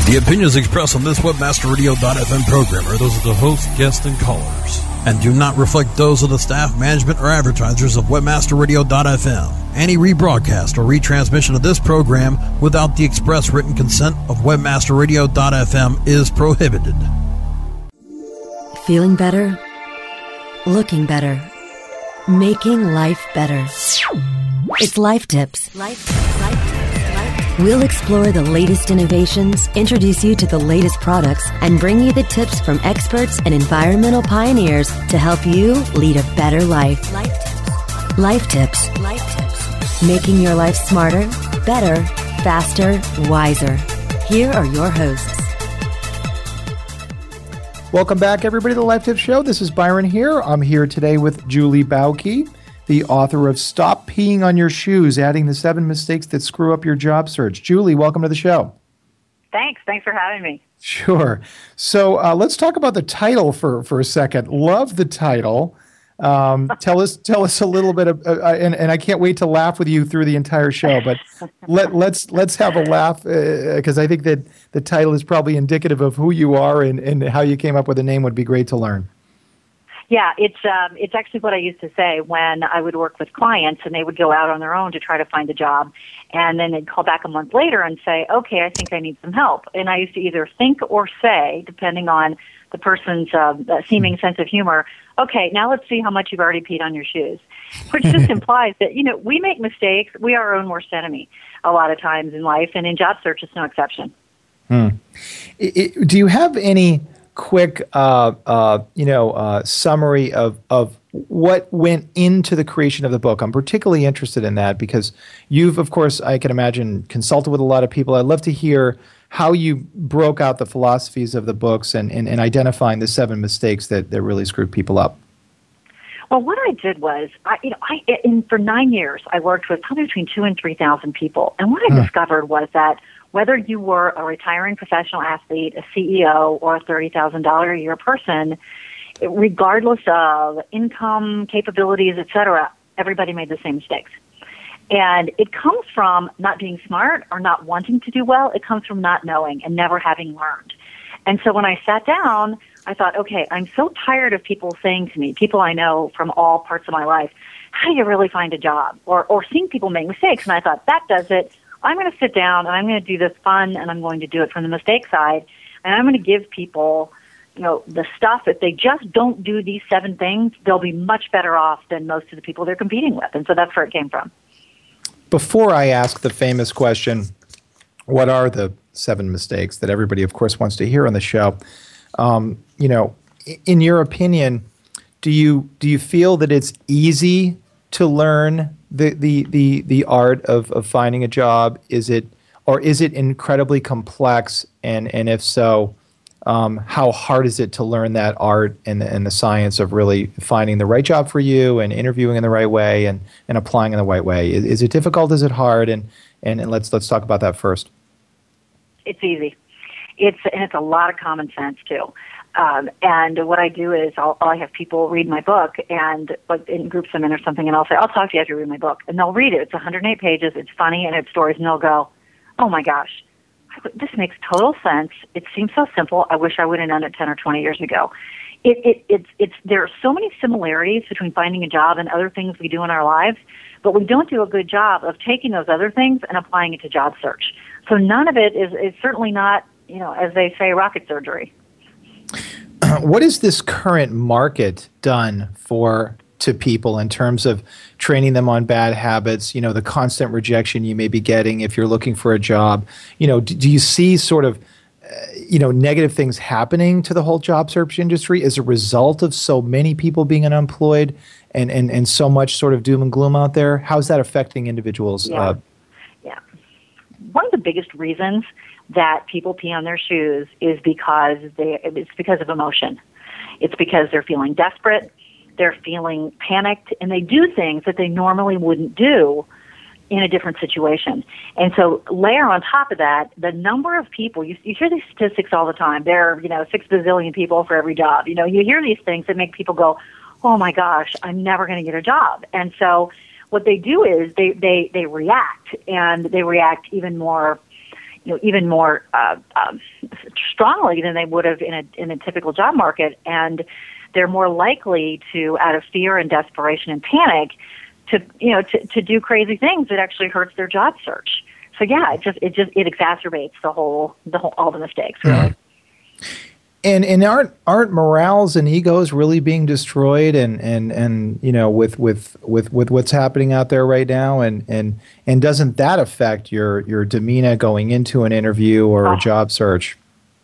The opinions expressed on this WebmasterRadio.fm program are those of the host, guests, and callers, and do not reflect those of the staff, management, or advertisers of WebmasterRadio.fm. Any rebroadcast or retransmission of this program without the express written consent of WebmasterRadio.fm is prohibited. Feeling better? Looking better? Making life better. It's Life Tips. We'll explore the latest innovations, introduce you to the latest products, and bring you the tips from experts and environmental pioneers to help you lead a better life. Life Tips. Making your life smarter, better, faster, wiser. Here are your hosts. Welcome back, everybody, to the Life Tips Show. This is Byron here. I'm here today with Julie Bauke, the author of Stop Peeing on Your Shoes, Adding the 7 Mistakes That Screw Up Your Job Search. Julie, welcome to the show. Thanks for having me. Sure. So let's talk about the title for a second. Love the title. Tell us a little bit of, and I can't wait to laugh with you through the entire show. But let's have a laugh because I think that the title is probably indicative of who you are and how you came up with the name would be great to learn. Yeah, it's actually what I used to say when I would work with clients and they would go out on their own to try to find a job, and then they'd call back a month later and say, "Okay, I think I need some help." And I used to either think or say, depending on the person's seeming sense of humor, "Okay, now let's see how much you've already peed on your shoes," which just implies that we make mistakes. We are our own worst enemy a lot of times in life, and in job search, it's no exception. Do you have any quick, summary of what went into the creation of the book? I'm particularly interested in that because you've, of course, I can imagine, consulted with a lot of people. I'd love to hear how you broke out the philosophies of the books and identifying the 7 mistakes that really screwed people up. Well, what I did was, for 9 years, I worked with probably between 2,000 and 3,000 people. And what I discovered was that whether you were a retiring professional athlete, a CEO, or a $30,000 a year person, regardless of income, capabilities, etc., everybody made the same mistakes. And it comes from not being smart or not wanting to do well. It comes from not knowing and never having learned. And so when I sat down, I thought, okay, I'm so tired of people saying to me, people I know from all parts of my life, how do you really find a job? Or seeing people make mistakes. And I thought, that does it. I'm going to sit down and I'm going to do this fun and I'm going to do it from the mistake side. And I'm going to give people, the stuff. If they just don't do these 7 things, they'll be much better off than most of the people they're competing with. And so that's where it came from. Before I ask the famous question, what are the 7 mistakes that everybody, of course, wants to hear on the show? In your opinion, do you feel that it's easy to learn the art of finding a job? Is it incredibly complex? And if so, how hard is it to learn that art and the science of really finding the right job for you and interviewing in the right way and applying in the right way? Is it difficult? Is it hard? And let's talk about that first. It's easy. It's a lot of common sense too. And what I do is I have people read my book and like in groups I'm in or something, and I'll say, I'll talk to you after you read my book. And they'll read it. It's 108 pages. It's funny and it's stories, and they'll go, oh my gosh, this makes total sense. It seems so simple. I wish I would have known it 10 or 20 years ago. There are so many similarities between finding a job and other things we do in our lives, but we don't do a good job of taking those other things and applying it to job search. So none of it is certainly not, as they say, rocket surgery. What has this current market done to people in terms of training them on bad habits, the constant rejection you may be getting if you're looking for a job? Do you see sort of, negative things happening to the whole job search industry as a result of so many people being unemployed and so much sort of doom and gloom out there? How's that affecting individuals? Yeah. One of the biggest reasons that people pee on their shoes is because of emotion. It's because they're feeling desperate, they're feeling panicked, and they do things that they normally wouldn't do in a different situation. And so layer on top of that, the number of people, you hear these statistics all the time. There are, 6 bazillion people for every job. You hear these things that make people go, oh my gosh, I'm never going to get a job. And so what they do is they react, and they react even more even more strongly than they would have in a typical job market, and they're more likely to, out of fear and desperation and panic, to do crazy things that actually hurts their job search. So yeah, it exacerbates all the mistakes, really. And aren't morales and egos really being destroyed and with what's happening out there right now, and doesn't that affect your demeanor going into an interview or a job search?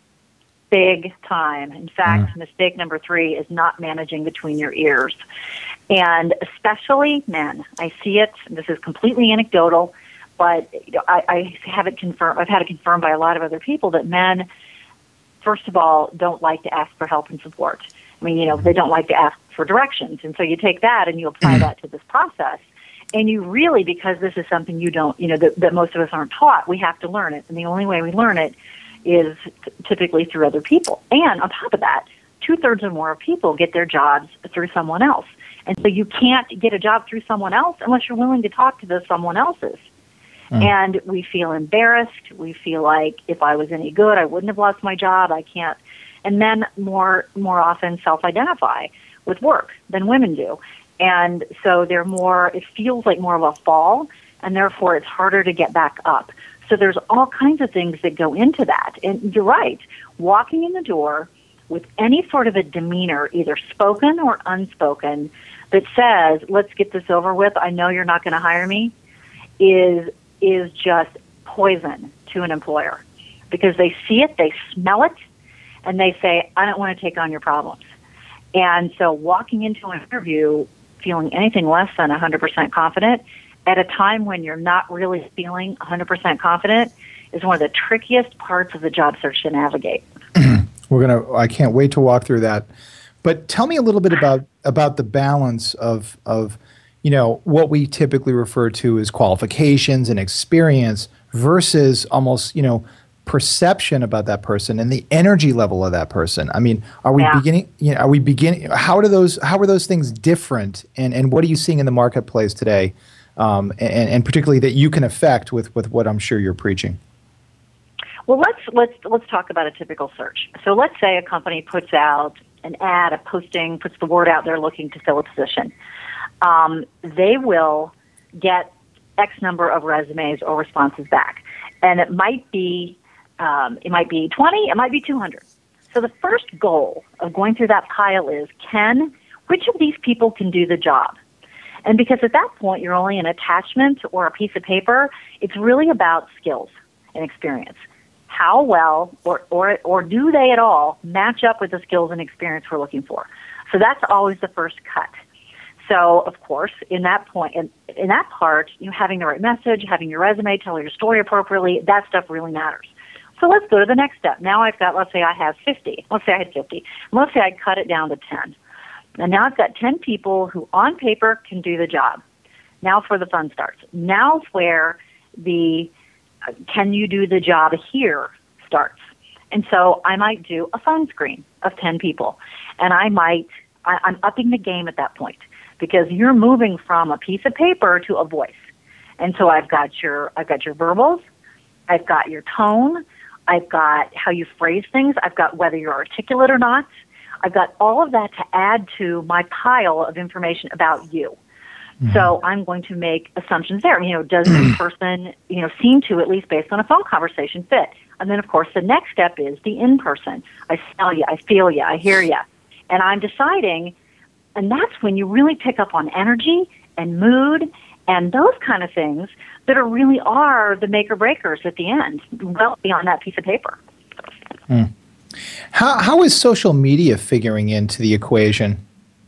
Big time. In fact, mistake number 3 is not managing between your ears. And especially men. I see it. This is completely anecdotal, but I have it confirmed. I've had it confirmed by a lot of other people that men, first of all, don't like to ask for help and support. I mean, they don't like to ask for directions. And so you take that and you apply that to this process. And you really, because this is something you don't, that most of us aren't taught, we have to learn it. And the only way we learn it is typically through other people. And on top of that, 2/3 or more of people get their jobs through someone else. And so you can't get a job through someone else unless you're willing to talk to those someone else's. And we feel embarrassed. We feel like if I was any good, I wouldn't have lost my job. I can't. And men more often self-identify with work than women do. And so it feels like more of a fall, and therefore it's harder to get back up. So there's all kinds of things that go into that. And you're right. Walking in the door with any sort of a demeanor, either spoken or unspoken, that says, let's get this over with, I know you're not going to hire me, is just poison to an employer, because they see it, they smell it, and they say, I don't want to take on your problems. And so walking into an interview feeling anything less than 100% confident at a time when you're not really feeling 100% confident is one of the trickiest parts of the job search to navigate. I can't wait to walk through that. But tell me a little bit about the balance of what we typically refer to as qualifications and experience versus almost, perception about that person and the energy level of that person. I mean, how are those things different, and what are you seeing in the marketplace today? And particularly that you can affect with what I'm sure you're preaching. Well, let's talk about a typical search. So let's say a company puts out an ad, a posting, puts the word out there looking to fill a position. They will get X number of resumes or responses back, and it might be 20, it might be 200. So the first goal of going through that pile is which of these people can do the job? And because at that point you're only an attachment or a piece of paper, it's really about skills and experience. How well or do they at all match up with the skills and experience we're looking for? So that's always the first cut. So, of course, in that point, in that part, having the right message, having your resume, telling your story appropriately, that stuff really matters. So let's go to the next step. Now let's say I have 50. Let's say I had 50. Let's say I cut it down to 10. And now I've got 10 people who on paper can do the job. Now for the fun starts. Now's where the can you do the job here starts. And so I might do a phone screen of 10 people. And I'm upping the game at that point, because you're moving from a piece of paper to a voice. And so I've got your verbals, I've got your tone, I've got how you phrase things, I've got whether you're articulate or not. I've got all of that to add to my pile of information about you. Mm-hmm. So I'm going to make assumptions there. Does this person, seem to, at least based on a phone conversation, fit? And then, of course, the next step is the in-person. I smell you, I feel you, I hear you. And I'm deciding, and that's when you really pick up on energy and mood and those kind of things that really are the make or breakers at the end, well beyond that piece of paper. Mm. How is social media figuring into the equation?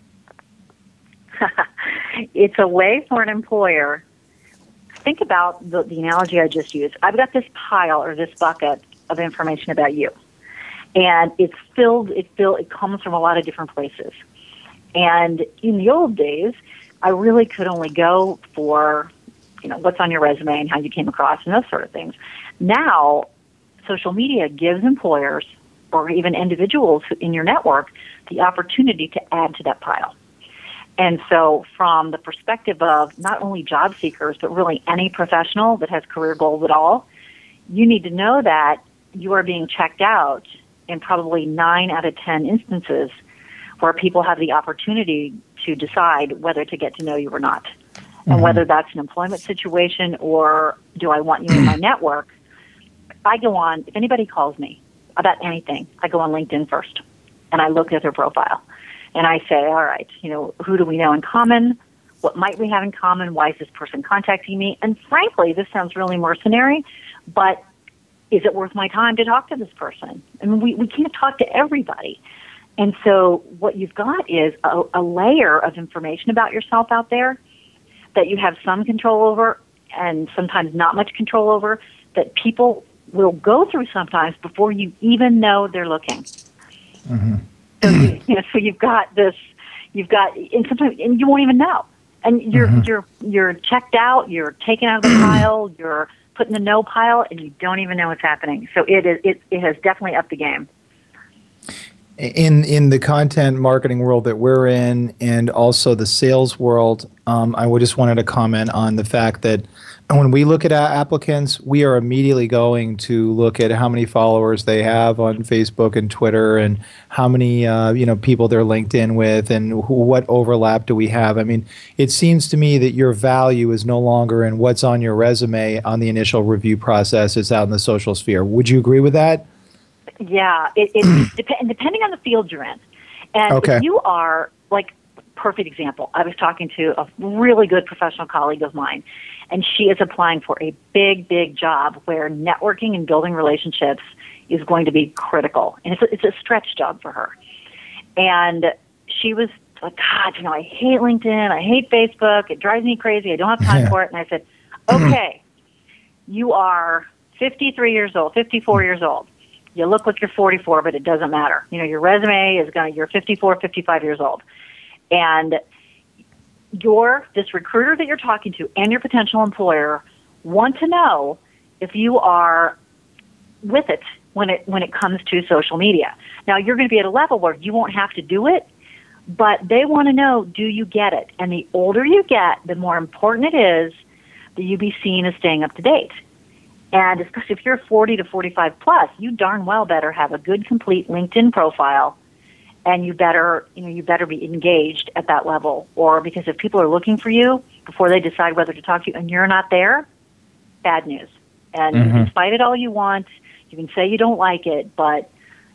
It's a way for an employer. Think about the analogy I just used. I've got this pile or this bucket of information about you, and it's filled. It comes from a lot of different places. And in the old days, I really could only go for, what's on your resume and how you came across and those sort of things. Now, social media gives employers or even individuals in your network the opportunity to add to that pile. And so from the perspective of not only job seekers, but really any professional that has career goals at all, you need to know that you are being checked out in probably 9 out of 10 instances where people have the opportunity to decide whether to get to know you or not. And whether that's an employment situation or do I want you in my network, I go on, if anybody calls me about anything, I go on LinkedIn first and I look at their profile and I say, all right, who do we know in common? What might we have in common? Why is this person contacting me? And frankly, this sounds really mercenary, but is it worth my time to talk to this person? I mean, we can't talk to everybody. And so what you've got is a layer of information about yourself out there that you have some control over and sometimes not much control over that people will go through sometimes before you even know they're looking. So you've got this, and sometimes and you won't even know. And you're checked out, you're taken out of the pile, you're put in the no pile, and you don't even know what's happening. So it has definitely upped the game. In the content marketing world that we're in, and also the sales world, I just wanted to comment on the fact that when we look at applicants, we are immediately going to look at how many followers they have on Facebook and Twitter, and how many people they're linked in with, and what overlap do we have. I mean, it seems to me that your value is no longer in what's on your resume on the initial review process. It's out in the social sphere. Would you agree with that? Yeah, depending on the field you're in. And if you are, like, perfect example, I was talking to a really good professional colleague of mine, and she is applying for a big, big job where networking and building relationships is going to be critical. And it's a stretch job for her. And she was like, God, I hate LinkedIn, I hate Facebook, it drives me crazy, I don't have time for it. And I said, okay, you are 53 years old, 54 years old. You look like you're 44, but it doesn't matter. Your resume is you're 54, 55 years old. And this recruiter that you're talking to and your potential employer want to know if you are with it when it comes to social media. Now, you're going to be at a level where you won't have to do it, but they want to know, do you get it? And the older you get, the more important it is that you be seen as staying up to date. And especially if you're 40 to 45 plus, you darn well better have a good, complete LinkedIn profile, and you better be engaged at that level. Or because if people are looking for you before they decide whether to talk to you and you're not there, bad news. And you can fight it all you want. You can say you don't like it, but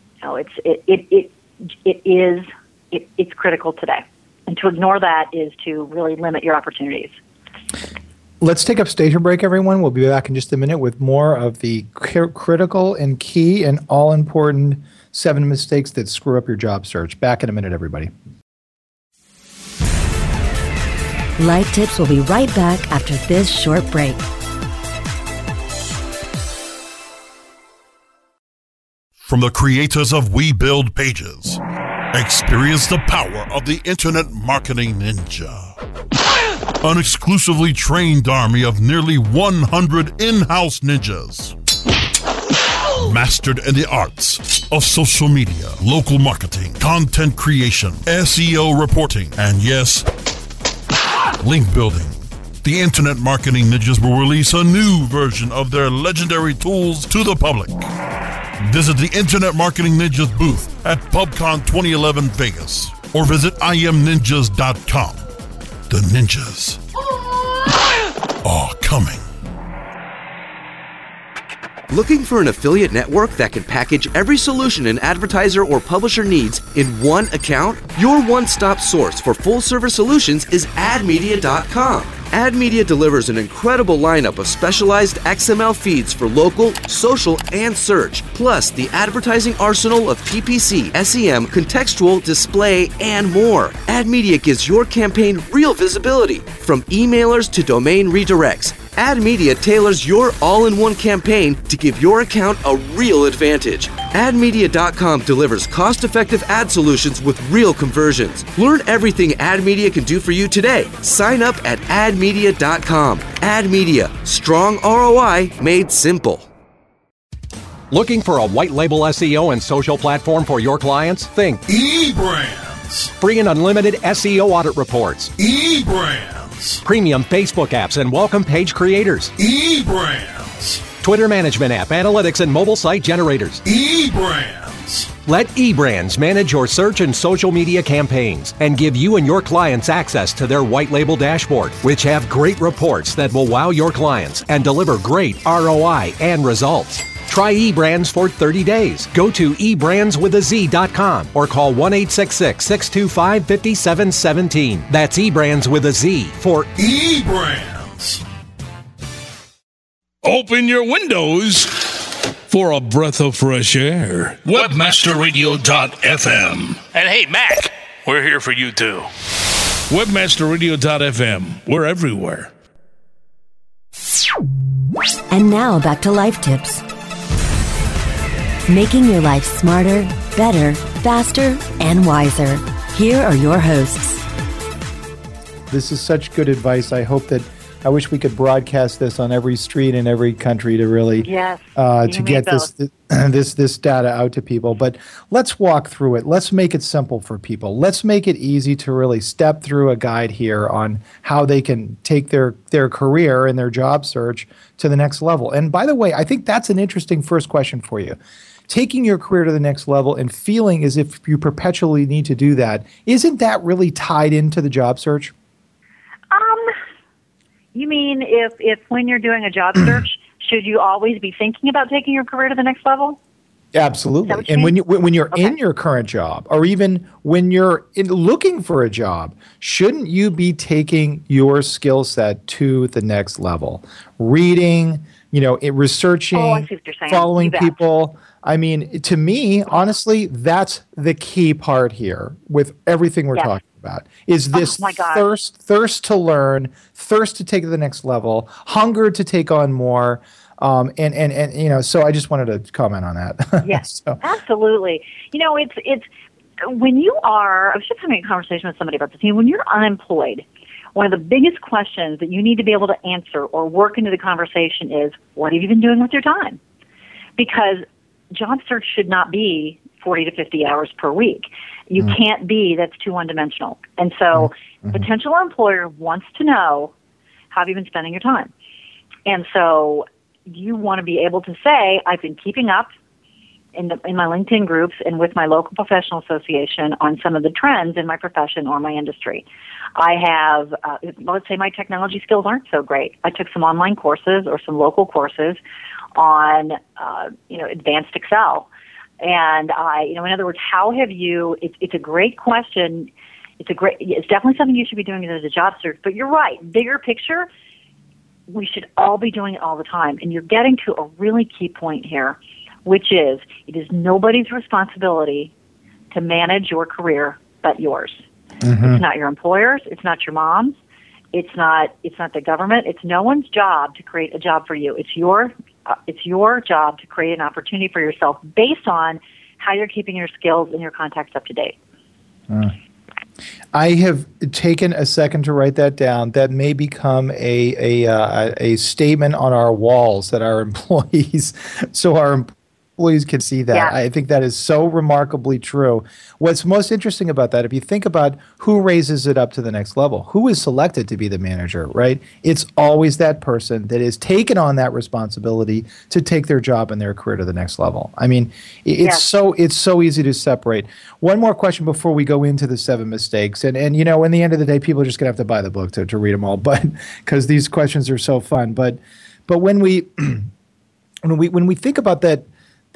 it's critical today. And to ignore that is to really limit your opportunities. Let's take a station break, everyone. We'll be back in just a minute with more of the critical and key and all-important 7 mistakes that screw up your job search. Back in a minute, everybody. Life Tips will be right back after this short break. From the creators of We Build Pages, experience the power of the Internet Marketing Ninja. An exclusively trained army of nearly 100 in-house ninjas. Mastered in the arts of social media, local marketing, content creation, SEO reporting, and yes, link building. The Internet Marketing Ninjas will release a new version of their legendary tools to the public. Visit the Internet Marketing Ninjas booth at PubCon 2011 Vegas or visit imninjas.com. The ninjas are coming. Looking for an affiliate network that can package every solution an advertiser or publisher needs in one account? Your one-stop source for full-service solutions is AdMedia.com. AdMedia delivers an incredible lineup of specialized XML feeds for local, social, and search, plus the advertising arsenal of PPC, SEM, contextual, display, and more. AdMedia gives your campaign real visibility, from emailers to domain redirects. AdMedia tailors your all-in-one campaign to give your account a real advantage. AdMedia.com delivers cost-effective ad solutions with real conversions. Learn everything AdMedia can do for you today. Sign up at AdMedia.com. AdMedia, strong ROI made simple. Looking for a white label SEO and social platform for your clients? Think eBrands. Free and unlimited SEO audit reports. eBrands. Premium Facebook apps and welcome page creators. eBrands. Twitter management app, analytics, and mobile site generators. eBrands. Let eBrands manage your search and social media campaigns and give you and your clients access to their white label dashboard, which have great reports that will wow your clients and deliver great ROI and results. Try eBrands for 30 days. Go to eBrandsWithAZ.com or call 1-866-625-5717. That's eBrands with a Z for eBrands. Open your windows for a breath of fresh air. Webmasterradio.fm. And hey, Mac, we're here for you too. Webmasterradio.fm. We're everywhere. And now back to Life Tips. Making your life smarter, better, faster, and wiser. Here are your hosts. This is such good advice. I wish we could broadcast this on every street in every country to really to get this data out to people. But let's walk through it. Let's make it simple for people. Let's make it easy to really step through a guide here on how they can take their career and their job search to the next level. And by the way, I think that's an interesting first question for you. Taking your career to the next level and feeling as if you perpetually need to do that, isn't that really tied into the job search? You mean if when you're doing a job search, should you always be thinking about taking your career to the next level? Absolutely. And when you're in your current job, or even when you're looking for a job, shouldn't you be taking your skill set to the next level? Reading, researching, I see what you're saying. Following people. I mean, to me, honestly, that's the key part here with everything we're talking about. Is this thirst to learn, thirst to take it to the next level, hunger to take on more, and so I just wanted to comment on that. Yes, absolutely. It's when you are. I was just having a conversation with somebody about this. When you're unemployed, one of the biggest questions that you need to be able to answer or work into the conversation is, what have you been doing with your time? Because job search should not be 40 to 50 hours per week. You can't be, that's too one-dimensional. And so potential employer wants to know, how have you been spending your time? And so you want to be able to say, I've been keeping up in my LinkedIn groups and with my local professional association on some of the trends in my profession or my industry. I have, let's say my technology skills aren't so great. I took some online courses or some local courses on, advanced Excel. And in other words, how have you, it's a great question. It's definitely something you should be doing as a job search, but you're right. Bigger picture, we should all be doing it all the time. And you're getting to a really key point here, which is it is nobody's responsibility to manage your career but yours. It's not your employer's. It's not your mom's. It's not the government. It's no one's job to create a job for you. It's your job to create an opportunity for yourself based on how you're keeping your skills and your contacts up to date. I have taken a second to write that down. That may become a statement on our walls that our employees, so our employees can see that. Yeah. I think that is so remarkably true. What's most interesting about that, if you think about who raises it up to the next level, who is selected to be the manager, right? It's always that person that is taken on that responsibility to take their job and their career to the next level. I mean, it's so easy to separate. One more question before we go into the 7 mistakes. And in the end of the day, people are just going to have to buy the book to read them all, but because these questions are so fun. But when we think about that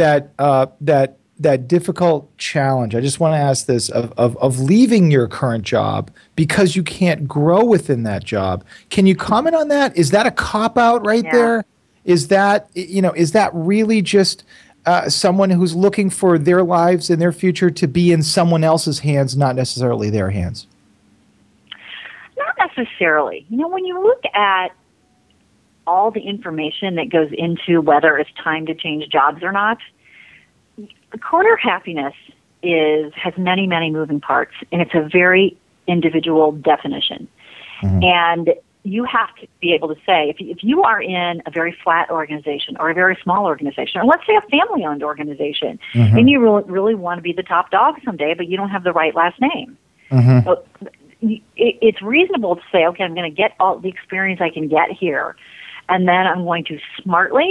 difficult challenge, I just want to ask this of leaving your current job because you can't grow within that job. Can you comment on that? Is that a cop-out there? Is that really just someone who's looking for their lives and their future to be in someone else's hands, not necessarily their hands? Not necessarily. When you look at all the information that goes into whether it's time to change jobs or not, career happiness has many, many moving parts, and it's a very individual definition. And you have to be able to say, if you are in a very flat organization or a very small organization, or let's say a family-owned organization, and you really want to be the top dog someday, but you don't have the right last name. So it's reasonable to say, okay, I'm going to get all the experience I can get here, and then I'm going to smartly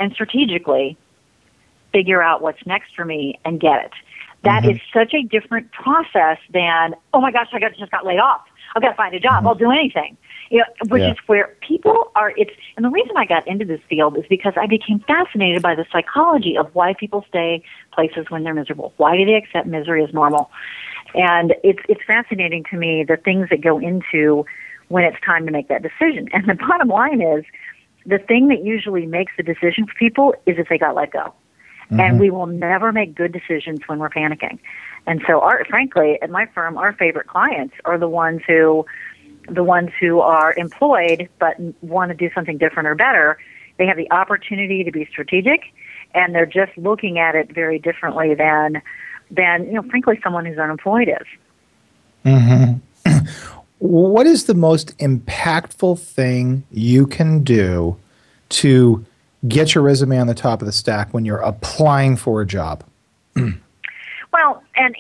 and strategically figure out what's next for me and get it. That is such a different process than, oh my gosh, just got laid off. I've got to find a job. I'll do anything. Which is where people are, and the reason I got into this field is because I became fascinated by the psychology of why people stay places when they're miserable. Why do they accept misery as normal? And it's fascinating to me the things that go into when it's time to make that decision. And the bottom line is, the thing that usually makes the decision for people is if they got let go. And we will never make good decisions when we're panicking. And so, frankly, at my firm, our favorite clients are the ones who are employed but want to do something different or better. They have the opportunity to be strategic, and they're just looking at it very differently than frankly, someone who's unemployed is. What is the most impactful thing you can do to get your resume on the top of the stack when you're applying for a job? Well, and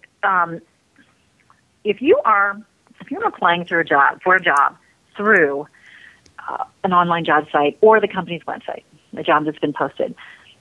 if you're applying for a job through an online job site or the company's website, the job that's been posted,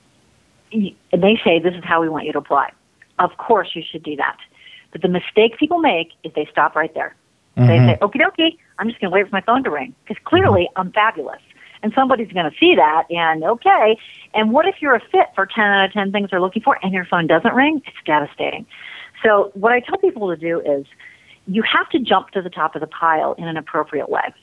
and they say this is how we want you to apply, of course you should do that. But the mistake people make is they stop right there. They say, okie dokie, I'm just going to wait for my phone to ring because clearly I'm fabulous. And somebody's going to see that, and okay. And what if you're a fit for 10 out of 10 things they're looking for, and your phone doesn't ring? It's devastating. So what I tell people to do is you have to jump to the top of the pile in an appropriate way.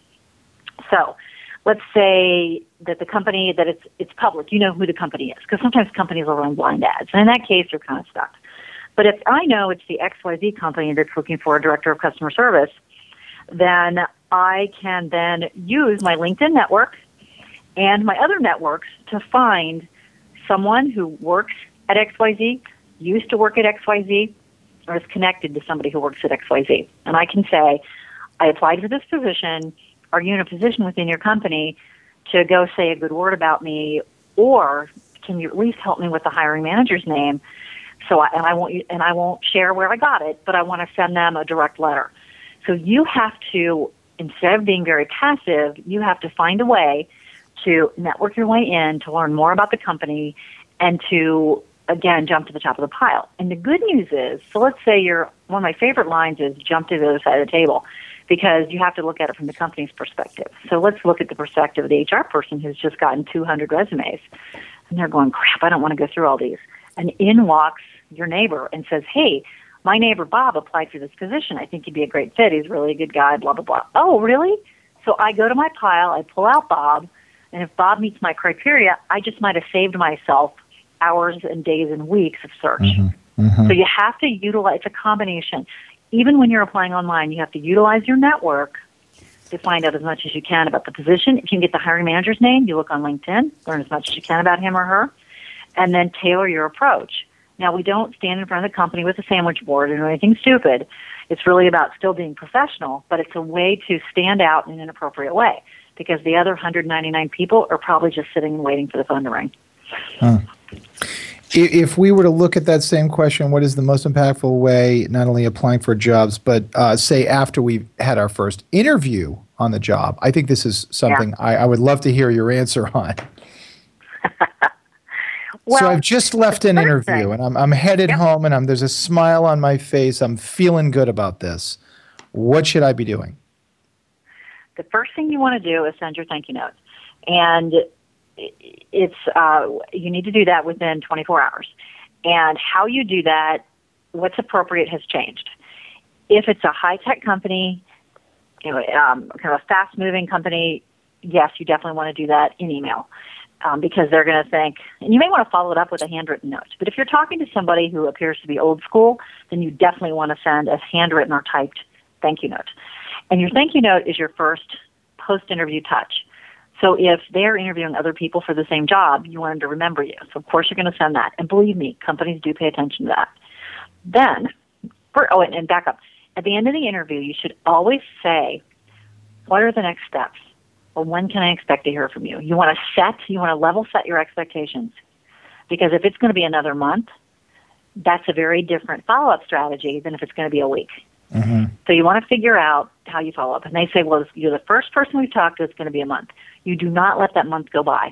So let's say that the company, that it's public. You know who the company is, because sometimes companies will run blind ads. And in that case, you're kind of stuck. But if I know it's the XYZ company that's looking for a director of customer service, then I can then use my LinkedIn network and my other networks to find someone who works at XYZ, used to work at XYZ, or is connected to somebody who works at XYZ. And I can say, I applied for this position. Are you in a position within your company to go say a good word about me, or can you at least help me with the hiring manager's name? So I won't share where I got it, but I want to send them a direct letter. So you have to, instead of being very passive, you have to find a way to network your way in, to learn more about the company, and to, again, jump to the top of the pile. And the good news is, so let's say one of my favorite lines is jump to the other side of the table, because you have to look at it from the company's perspective. So let's look at the perspective of the HR person who's just gotten 200 resumes, and they're going, crap, I don't want to go through all these. And in walks your neighbor and says, hey, my neighbor Bob applied for this position. I think he'd be a great fit. He's really a good guy, blah, blah, blah. Oh, really? So I go to my pile, I pull out Bob, and if Bob meets my criteria, I just might have saved myself hours and days and weeks of search. So you have to utilize, it's a combination. Even when you're applying online, you have to utilize your network to find out as much as you can about the position. If you can get the hiring manager's name, you look on LinkedIn, learn as much as you can about him or her, and then tailor your approach. Now, we don't stand in front of the company with a sandwich board or anything stupid. It's really about still being professional, but it's a way to stand out in an appropriate way, because the other 199 people are probably just sitting and waiting for the phone to ring. If we were to look at that same question, what is the most impactful way, not only applying for jobs, but say after we've had our first interview on the job? I think this is something I would love to hear your answer on. Well, so I've just left an interview, and I'm headed home, and there's a smile on my face. I'm feeling good about this. What should I be doing? The first thing you want to do is send your thank you note. And it's you need to do that within 24 hours. And how you do that, what's appropriate has changed. If it's a high-tech company, kind of a fast-moving company, yes, you definitely want to do that in email. Because they're going to think, and you may want to follow it up with a handwritten note. But if you're talking to somebody who appears to be old school, then you definitely want to send a handwritten or typed thank you note. And your thank you note is your first post-interview touch. So if they're interviewing other people for the same job, you want them to remember you. So of course you're going to send that. And believe me, companies do pay attention to that. Then, and back up. At the end of the interview, you should always say, what are the next steps? Or when can I expect to hear from you? You want to level set your expectations. Because if it's going to be another month, that's a very different follow-up strategy than if it's going to be a week. So you want to figure out how you follow up. And they say, well, you're the first person we've talked to, it's going to be a month. You do not let that month go by.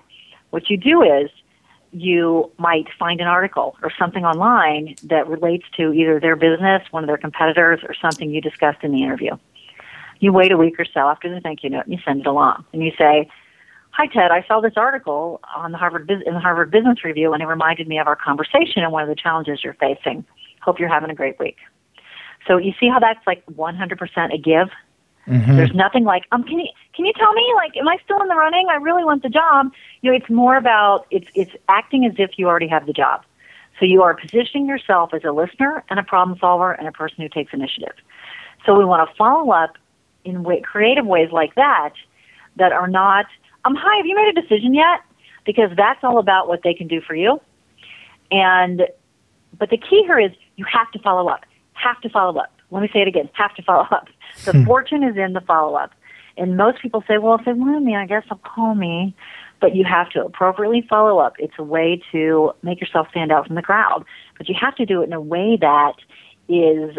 what you do is you might find an article or something online that relates to either their business, one of their competitors, or something you discussed in the interview. You wait a week or so after the thank you note and you send it along. And you say, "Hi, Ted, I saw this article on the in the Harvard Business Review, and it reminded me of our conversation and one of the challenges you're facing. Hope you're having a great week." So you see how that's like 100% a give? Mm-hmm. There's nothing like, can you tell me, like, am I still in the running? I really want the job. It's more about, it's acting as if you already have the job. So you are positioning yourself as a listener and a problem solver and a person who takes initiative. So we want to follow up in creative ways like that are not, hi, have you made a decision yet? Because that's all about what they can do for you. But the key here is you have to follow up. Have to follow up. Let me say it again. Have to follow up. The fortune is in the follow-up. And most people say, well, if they want me, I guess they'll call me. But you have to appropriately follow up. It's a way to make yourself stand out from the crowd. But you have to do it in a way that is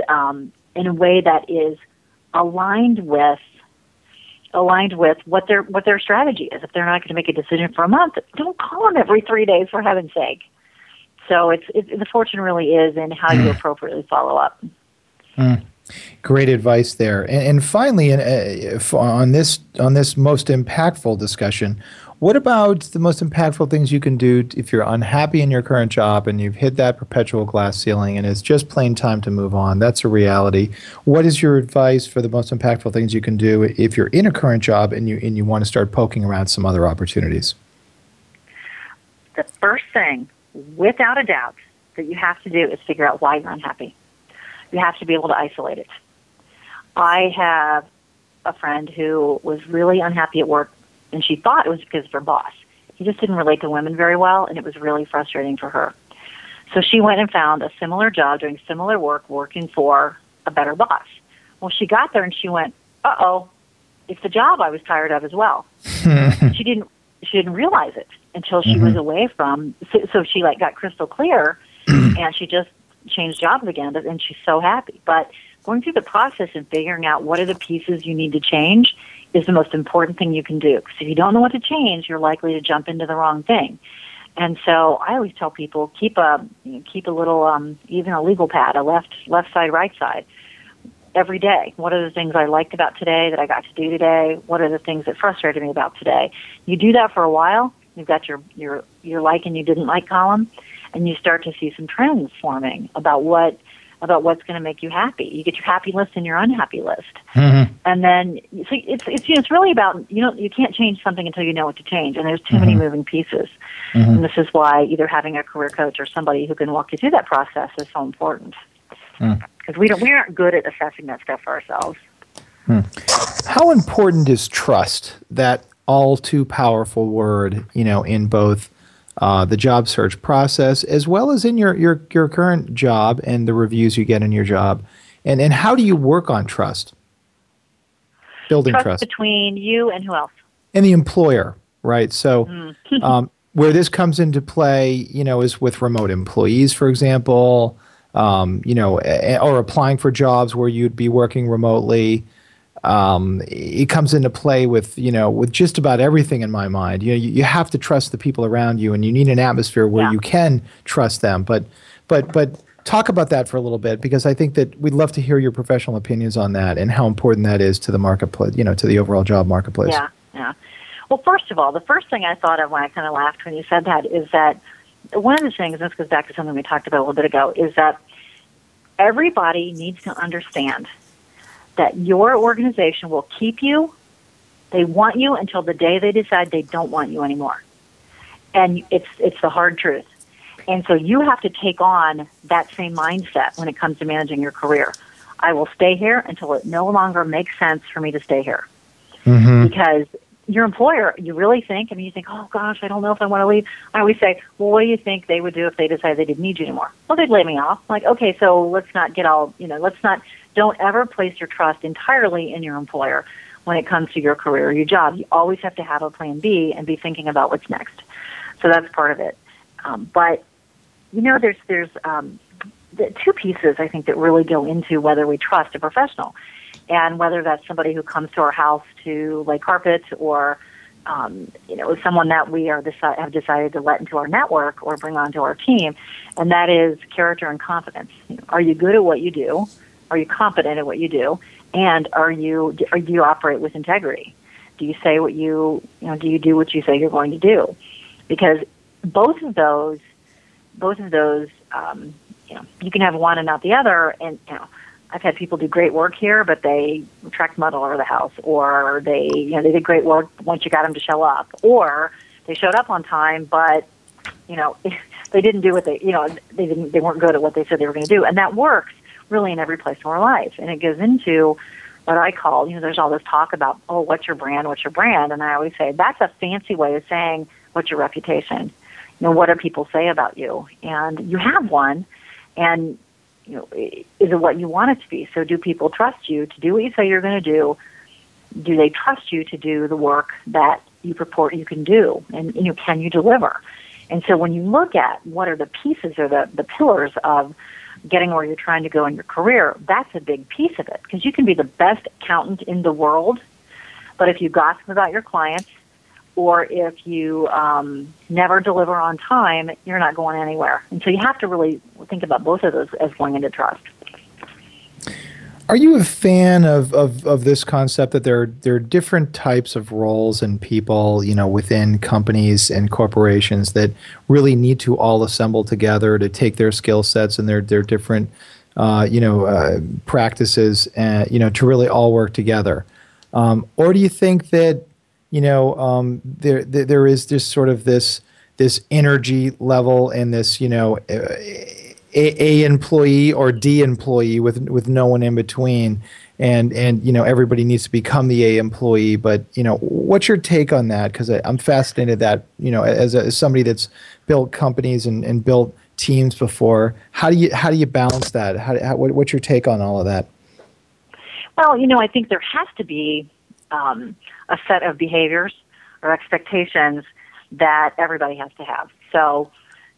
aligned with what their strategy is. If they're not going to make a decision for a month, don't call them every 3 days, for heaven's sake. So the fortune really is in how you appropriately follow up. Great advice there. And finally, on this most impactful discussion, what about the most impactful things you can do if you're unhappy in your current job and you've hit that perpetual glass ceiling and it's just plain time to move on? That's a reality. What is your advice for the most impactful things you can do if you're in a current job and you want to start poking around some other opportunities? The first thing, without a doubt, that you have to do is figure out why you're unhappy. You have to be able to isolate it. I have a friend who was really unhappy at work, and she thought it was because of her boss. He just didn't relate to women very well, and it was really frustrating for her. So she went and found a similar job, doing similar work, working for a better boss. Well, she got there, and she went, uh-oh, it's the job I was tired of as well. She didn't realize it until she was away from, so she got crystal clear, and she just changed jobs again, and she's so happy. But going through the process and figuring out what are the pieces you need to change is the most important thing you can do. Because if you don't know what to change, you're likely to jump into the wrong thing. And so I always tell people, keep a little, even a legal pad, a left side, right side, every day. What are the things I liked about today that I got to do today? What are the things that frustrated me about today? You do that for a while. You've got your like and you didn't like column. And you start to see some trends forming about what's going to make you happy. You get your happy list and your unhappy list, and then so it's really about you can't change something until you know what to change, and there's too many moving pieces. And this is why either having a career coach or somebody who can walk you through that process is so important, because we aren't good at assessing that stuff for ourselves. How important is trust? That all too powerful word, in both the job search process, as well as in your current job and the reviews you get in your job. And how do you work on trust? Building trust between you and who else? And the employer, right? So where this comes into play, is with remote employees, for example, or applying for jobs where you'd be working remotely. It comes into play with just about everything in my mind. You have to trust the people around you, and you need an atmosphere where you can trust them. But talk about that for a little bit, because I think that we'd love to hear your professional opinions on that and how important that is to the marketplace, to the overall job marketplace. Yeah. Well, first of all, the first thing I thought of when I kind of laughed when you said that is that one of the things, and this goes back to something we talked about a little bit ago, is that everybody needs to understand that your organization will keep you. They want you until the day they decide they don't want you anymore. And it's the hard truth. And so you have to take on that same mindset when it comes to managing your career. I will stay here until it no longer makes sense for me to stay here. Because your employer, you really think, you think, oh gosh, I don't know if I want to leave. I always say, well, what do you think they would do if they decided they didn't need you anymore? Well, they'd lay me off. Like, okay, so let's not get all, don't ever place your trust entirely in your employer when it comes to your career or your job. You always have to have a plan B and be thinking about what's next. So that's part of it. But, there's the two pieces, I think, that really go into whether we trust a professional, and whether that's somebody who comes to our house to lay carpet or someone that we have decided to let into our network or bring onto our team, and that is character and confidence. Are you good at what you do? Are you competent at what you do? And do you operate with integrity? Do you say what do you do what you say you're going to do? Because both of those, you can have one and not the other. And I've had people do great work here, but they tracked mud all over the house, or they did great work once you got them to show up, or they showed up on time, but they didn't do what they weren't good at what they said they were going to do, and that works really in every place in our life. And it goes into what I call, there's all this talk about, what's your brand, and I always say that's a fancy way of saying what's your reputation. What do people say about you? And you have one, and is it what you want it to be? So do people trust you to do what you say you're going to do? Do they trust you to do the work that you purport you can do? And can you deliver? And so when you look at what are the pieces or the pillars of getting where you're trying to go in your career, that's a big piece of it. Because you can be the best accountant in the world, but if you gossip about your clients, or if you never deliver on time, you're not going anywhere. And so you have to really think about both of those as going into trust. Are you a fan of this concept that there are different types of roles and people, within companies and corporations that really need to all assemble together to take their skill sets and their different, practices, to really all work together? Or do you think that there is this sort of this energy level and this A employee or D employee with no one in between, and everybody needs to become the A employee? But what's your take on that? Because I'm fascinated that as somebody that's built companies and built teams before, how do you balance that? What's your take on all of that? Well, I think there has to be a set of behaviors or expectations that everybody has to have. So,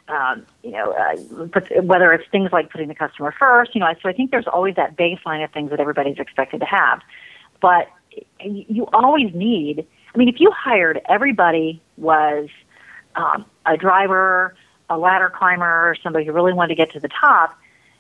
whether it's things like putting the customer first, so I think there's always that baseline of things that everybody's expected to have. But you always need, if you hired everybody was a driver, a ladder climber, somebody who really wanted to get to the top,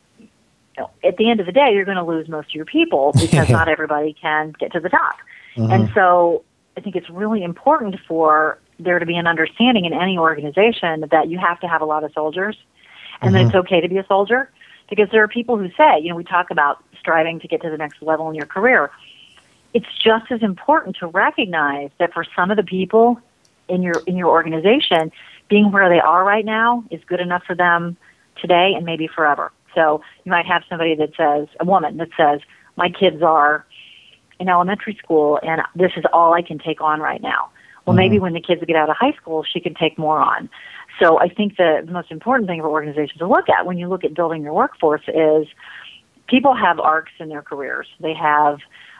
at the end of the day, you're going to lose most of your people because not everybody can get to the top. Mm-hmm. And so I think it's really important for there to be an understanding in any organization that you have to have a lot of soldiers, and that it's okay to be a soldier, because there are people who say, we talk about striving to get to the next level in your career. It's just as important to recognize that for some of the people in your organization, being where they are right now is good enough for them today and maybe forever. So you might have somebody that says, a woman that says, my kids are in elementary school, and this is all I can take on right now. Well, maybe when the kids get out of high school, she can take more on. So I think the most important thing for organizations to look at when you look at building your workforce is people have arcs in their careers. They have,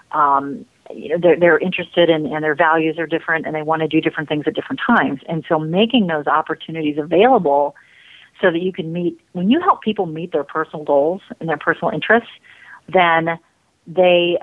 they're interested in, and their values are different, and they want to do different things at different times. And so making those opportunities available so that you can when you help people meet their personal goals and their personal interests, then they,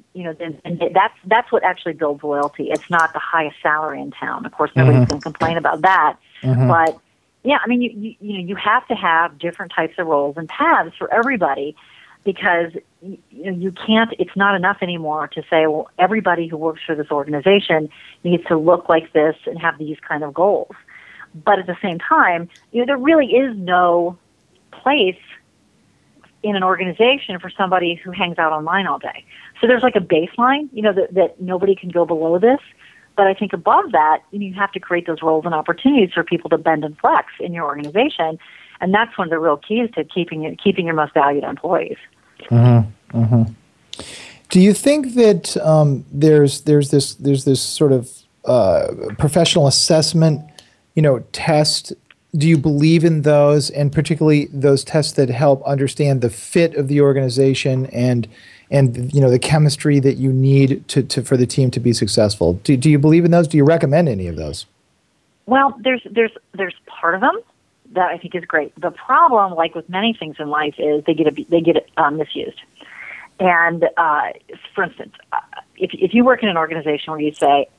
that's what actually builds loyalty. It's not the highest salary in town. Of course, nobody's going to complain about that. But yeah, you have to have different types of roles and paths for everybody, because you can't. It's not enough anymore to say, well, everybody who works for this organization needs to look like this and have these kind of goals. But at the same time, there really is no place in an organization for somebody who hangs out online all day. So there's like a baseline, that nobody can go below this. But I think above that, you have to create those roles and opportunities for people to bend and flex in your organization. And that's one of the real keys to keeping your most valued employees. Mm-hmm. Mm-hmm. Do you think that there's this sort of professional assessment, test? Do you believe in those, and particularly those tests that help understand the fit of the organization and the chemistry that you need to for the team to be successful? Do you believe in those? Do you recommend any of those? Well, there's part of them that I think is great. The problem, like with many things in life, is they get misused. And for instance, if you work in an organization where you say,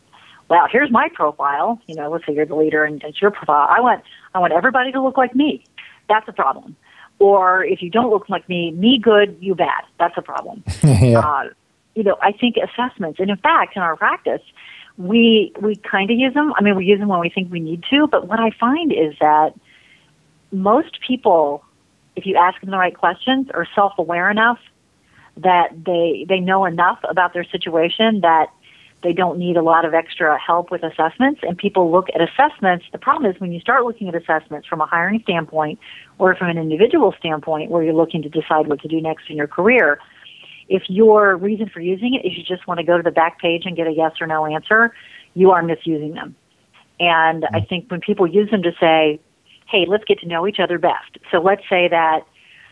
well, here's my profile. Let's say you're the leader and it's your profile. I want everybody to look like me. That's a problem. Or if you don't look like me good, you bad. That's a problem. Yeah. I think assessments, and in fact, in our practice, we kind of use them. I mean, we use them when we think we need to, but what I find is that most people, if you ask them the right questions, are self-aware enough that they know enough about their situation that they don't need a lot of extra help with assessments. And people look at assessments. The problem is when you start looking at assessments from a hiring standpoint or from an individual standpoint where you're looking to decide what to do next in your career, if your reason for using it is you just want to go to the back page and get a yes or no answer, you are misusing them. And I think when people use them to say, hey, let's get to know each other best. So let's say that,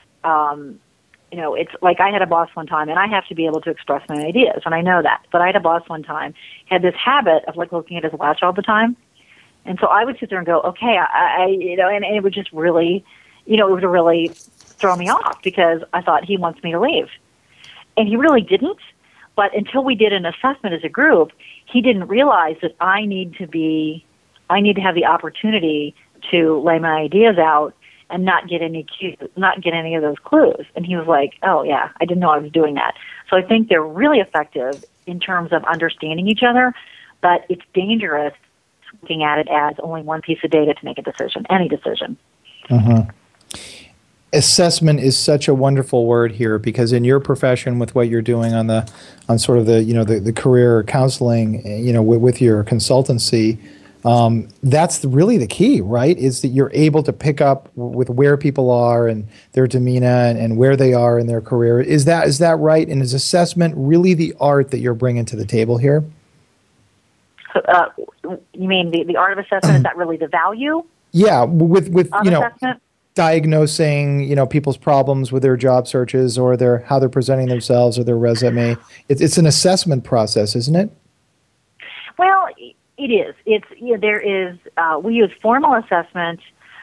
it's like I had a boss one time, and I have to be able to express my ideas, and I know that. But I had a boss one time, had this habit of looking at his watch all the time. And so I would sit there and go, okay, and it would just really, it would really throw me off because I thought he wants me to leave. And he really didn't. But until we did an assessment as a group, he didn't realize that I need to have the opportunity to lay my ideas out and not get any of those clues. And he was like, oh yeah, I didn't know I was doing that. So I think they're really effective in terms of understanding each other, but it's dangerous looking at it as only one piece of data to make a decision, any decision. Mm-hmm. Assessment is such a wonderful word here because in your profession with what you're doing on sort of the career counseling, with your consultancy, that's really the key, right? Is that you're able to pick up with where people are and their demeanor and where they are in their career. Is that right? And is assessment really the art that you're bringing to the table here? You mean the art of assessment? Is that really the value? Yeah, with assessment? Diagnosing people's problems with their job searches or how they're presenting themselves or their resume. It's an assessment process, isn't it? Well, it is. There is. We use formal assessment.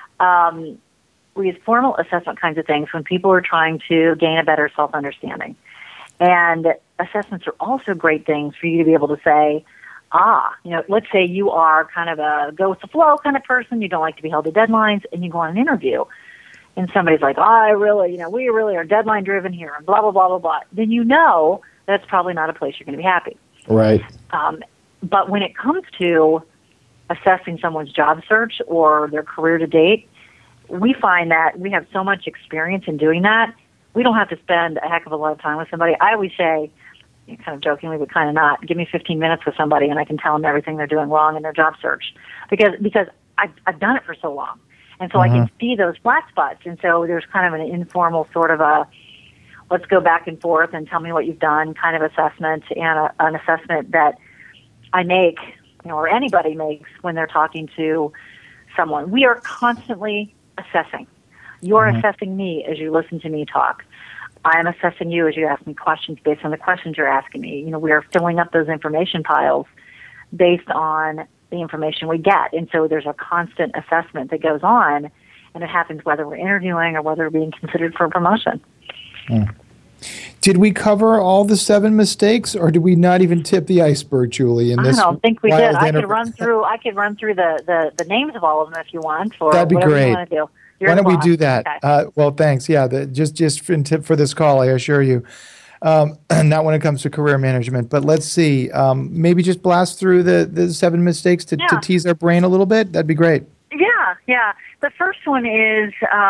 We use formal assessment kinds of things when people are trying to gain a better self-understanding. And assessments are also great things for you to be able to say, let's say you are kind of a go with the flow kind of person. You don't like to be held to deadlines, and you go on an interview, and somebody's like, we really are deadline driven here, and blah blah blah blah blah. Then that's probably not a place you're going to be happy. Right. But when it comes to assessing someone's job search or their career to date, we find that we have so much experience in doing that, we don't have to spend a heck of a lot of time with somebody. I always say, kind of jokingly, but kind of not, give me 15 minutes with somebody and I can tell them everything they're doing wrong in their job search because I've done it for so long. And so I can see those flat spots. And so there's kind of an informal sort of a, let's go back and forth and tell me what you've done kind of assessment, and an assessment that I make, or anybody makes when they're talking to someone. We are constantly assessing. You're assessing me as you listen to me talk. I am assessing you as you ask me questions based on the questions you're asking me. We are filling up those information piles based on the information we get. And so there's a constant assessment that goes on, and it happens whether we're interviewing or whether we're being considered for a promotion. Mm. Did we cover all the 7 mistakes, or did we not even tip the iceberg, Julie? I don't think we did. I could run through the names of all of them if you want, or that'd be whatever great. You want to do. Why don't we do that? Okay. Well, thanks. Yeah, just for this call, I assure you. Not when it comes to career management, but let's see. Maybe just blast through the 7 mistakes to tease our brain a little bit. That'd be great. Yeah. The first one is,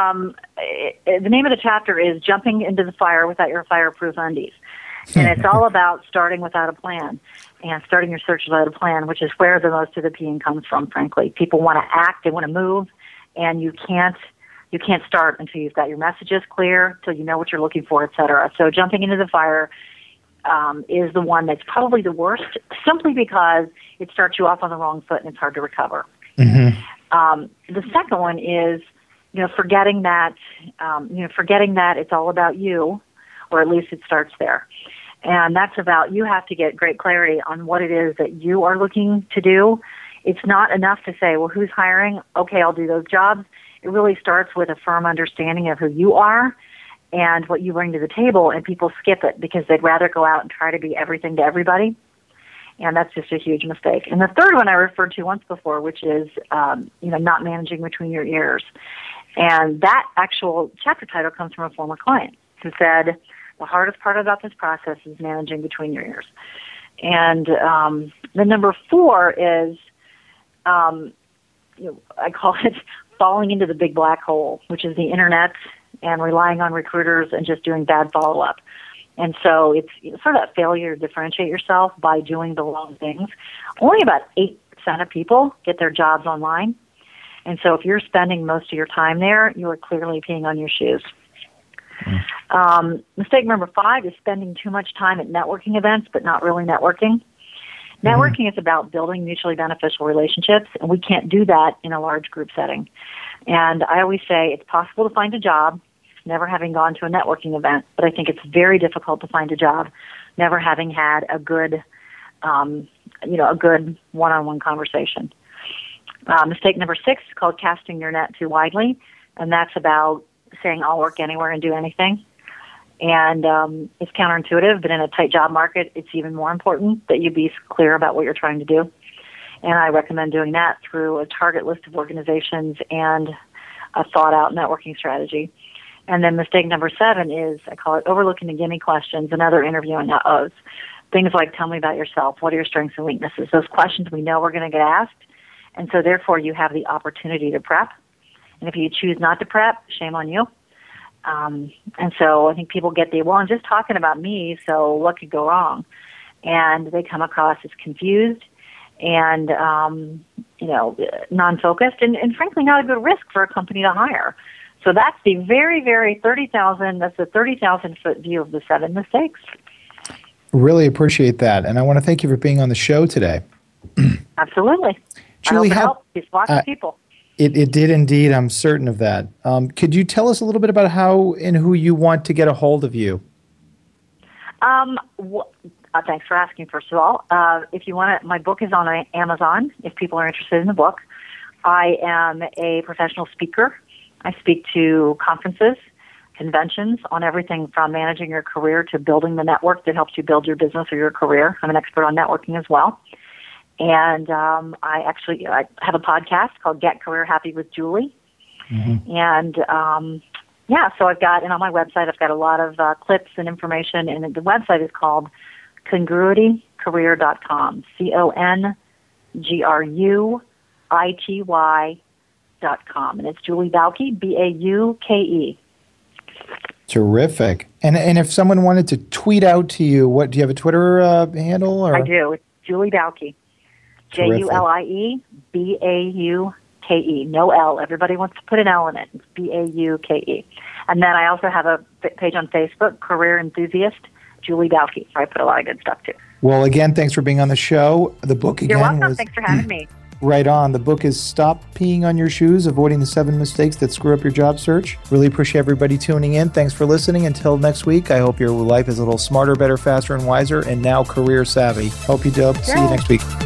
the name of the chapter is Jumping into the Fire Without Your Fireproof Undies. And it's all about starting without a plan and starting your search without a plan, which is where the most of the peeing comes from, frankly. People want to act, they want to move, and you can't start until you've got your messages clear, until you know what you're looking for, et cetera. So jumping into the fire is the one that's probably the worst, simply because it starts you off on the wrong foot and it's hard to recover. Mm-hmm. The second one is, forgetting that it's all about you, or at least it starts there. And that's about, you have to get great clarity on what it is that you are looking to do. It's not enough to say, well, who's hiring? Okay, I'll do those jobs. It really starts with a firm understanding of who you are and what you bring to the table, and people skip it because they'd rather go out and try to be everything to everybody. And that's just a huge mistake. And the third one I referred to once before, which is, not managing between your ears. And that actual chapter title comes from a former client who said, the hardest part about this process is managing between your ears. And the number 4 is, I call it falling into the big black hole, which is the internet and relying on recruiters and just doing bad follow-up. And so it's sort of that failure to differentiate yourself by doing the wrong things. Only about 8% of people get their jobs online. And so if you're spending most of your time there, you are clearly peeing on your shoes. Mistake number 5 is spending too much time at networking events, but not really networking. Networking is about building mutually beneficial relationships, and we can't do that in a large group setting. And I always say it's possible to find a job never having gone to a networking event, but I think it's very difficult to find a job never having had a good, a good one-on-one conversation. Mistake number 6 is called casting your net too widely, and that's about saying I'll work anywhere and do anything. And it's counterintuitive, but in a tight job market, it's even more important that you be clear about what you're trying to do. And I recommend doing that through a target list of organizations and a thought-out networking strategy. And then mistake number 7 is, I call it overlooking the gimme questions and other interviewing O's. Things like, tell me about yourself. What are your strengths and weaknesses? Those questions we know we're going to get asked. And so therefore you have the opportunity to prep. And if you choose not to prep, shame on you. And so I think people get I'm just talking about me, so what could go wrong? And they come across as confused and, non-focused and frankly not a good risk for a company to hire. So that's the very, very 30,000-foot view of the 7 mistakes. Really appreciate that. And I want to thank you for being on the show today. Absolutely. Julie, I hope it helps. It's lots of people. It did indeed. I'm certain of that. Could you tell us a little bit about how and who you want to get a hold of you? Thanks for asking, first of all. If you want my book is on Amazon, if people are interested in the book. I am a professional speaker. I speak to conferences, conventions on everything from managing your career to building the network that helps you build your business or your career. I'm an expert on networking as well. And I have a podcast called Get Career Happy with Julie. Mm-hmm. And, so I've got, and on my website, I've got a lot of clips and information. And the website is called congruitycareer.com, CONGRUITY.com. And it's Julie Bauke, Bauke. Terrific. And if someone wanted to tweet out to you, do you have a Twitter handle? Or? I do. It's Julie Bauke. JULIEBAUKE. No L. Everybody wants to put an L in it. It's BAUKE. And then I also have a page on Facebook, Career Enthusiast Julie Bauke, where I put a lot of good stuff too. Well, again, thanks for being on the show. The book again. You're welcome. Thanks for having me. Right on. The book is Stop Peeing on Your Shoes, Avoiding the 7 Mistakes That Screw Up Your Job Search. Really appreciate everybody tuning in. Thanks for listening. Until next week, I hope your life is a little smarter, better, faster, and wiser, and now career savvy. Hope you do. See you next week.